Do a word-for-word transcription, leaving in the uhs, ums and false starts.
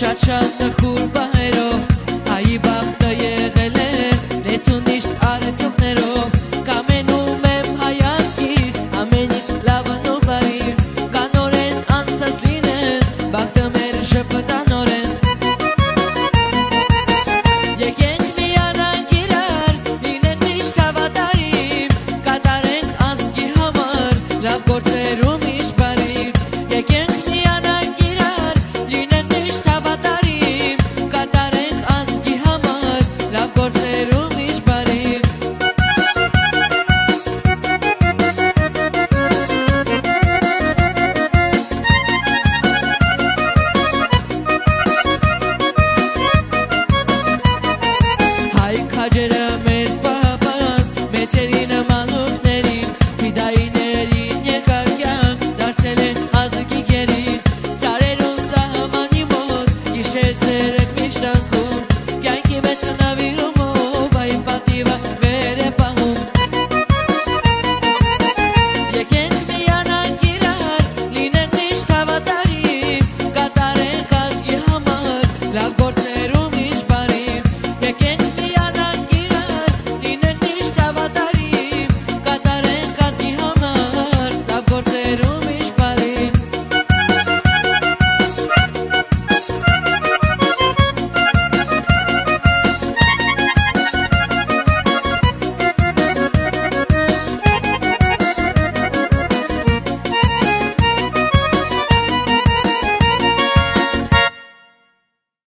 շատ-շատ տխուր բահերով հայի բախտը եղել է լեցուն միշտ արեցողներով կամենում եմ հայացքից ամենից լավն ու բարի կանորեն անցած լինեն բախտը մեր շպտանով